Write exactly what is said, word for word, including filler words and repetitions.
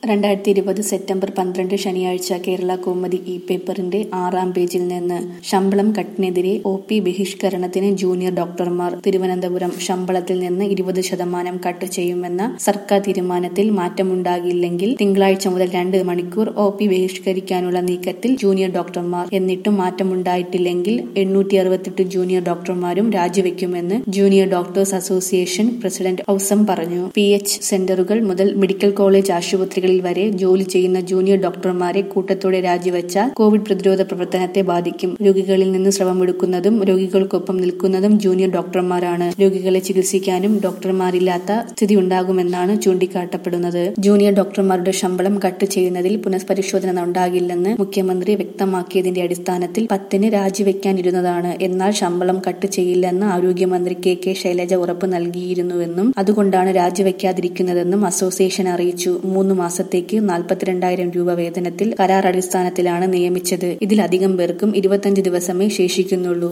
രണ്ടായിരത്തി ഇരുപത് സെപ്റ്റംബർ പന്ത്രണ്ട് ശനിയാഴ്ച കേരള കൗമുദി ഇ പേപ്പറിന്റെ ആറാം പേജിൽ നിന്ന് ശമ്പളം കട്ടിനെതിരെ ഒ പി ബഹിഷ്കരണത്തിന് ജൂനിയർ ഡോക്ടർമാർ. തിരുവനന്തപുരം ശമ്പളത്തിൽ നിന്ന് ഇരുപത് ശതമാനം കട്ട് ചെയ്യുമെന്ന സർക്കാർ തീരുമാനത്തിൽ മാറ്റമുണ്ടാകില്ലെങ്കിൽ തിങ്കളാഴ്ച മുതൽ രണ്ട് മണിക്കൂർ ഒ പി ബഹിഷ്കരിക്കാനുള്ള നീക്കത്തിൽ ജൂനിയർ ഡോക്ടർമാർ. എന്നിട്ടും മാറ്റമുണ്ടായിട്ടില്ലെങ്കിൽ എണ്ണൂറ്റി അറുപത്തെട്ട് ജൂനിയർ ഡോക്ടർമാരും രാജിവെക്കുമെന്ന് ജൂനിയർ ഡോക്ടേഴ്സ് അസോസിയേഷൻ പ്രസിഡന്റ് ഔസം പറഞ്ഞു. പി എച്ച് സെന്ററുകൾ മുതൽ മെഡിക്കൽ കോളേജ് ആശുപത്രികൾ വരെ ജോലി ചെയ്യുന്ന ജൂനിയർ ഡോക്ടർമാരെ കൂട്ടത്തോടെ രാജിവെച്ചാൽ കോവിഡ് പ്രതിരോധ പ്രവർത്തനത്തെ ബാധിക്കും. രോഗികളിൽ നിന്ന് സ്രവമെടുക്കുന്നതും രോഗികൾക്കൊപ്പം നിൽക്കുന്നതും ജൂനിയർ ഡോക്ടർമാരാണ്. രോഗികളെ ചികിത്സിക്കാനും ഡോക്ടർമാരില്ലാത്ത സ്ഥിതി ഉണ്ടാകുമെന്നാണ് ചൂണ്ടിക്കാട്ടപ്പെടുന്നത്. ജൂനിയർ ഡോക്ടർമാരുടെ ശമ്പളം കട്ട് ചെയ്യുന്നതിൽ പുനഃപരിശോധന ഉണ്ടാകില്ലെന്ന് മുഖ്യമന്ത്രി വ്യക്തമാക്കിയതിന്റെ അടിസ്ഥാനത്തിൽ പത്തിന് രാജിവെക്കാനിരുന്നതാണ്. എന്നാൽ ശമ്പളം കട്ട് ചെയ്യില്ലെന്ന് ആരോഗ്യമന്ത്രി കെ കെ ശൈലജ ഉറപ്പ് നൽകിയിരുന്നുവെന്നും അതുകൊണ്ടാണ് രാജിവെക്കാതിരിക്കുന്നതെന്നും അസോസിയേഷൻ അറിയിച്ചു. മൂന്ന് മാസം ത്തേക്ക് നാൽപ്പത്തിരണ്ടായിരം രൂപ വേതനത്തിൽ കരാർ അടിസ്ഥാനത്തിലാണ് നിയമിച്ചത്. ഇതിലധികം പേർക്കും ഇരുപത്തിയഞ്ച് ദിവസമേ ശേഷിക്കുന്നുള്ളൂ.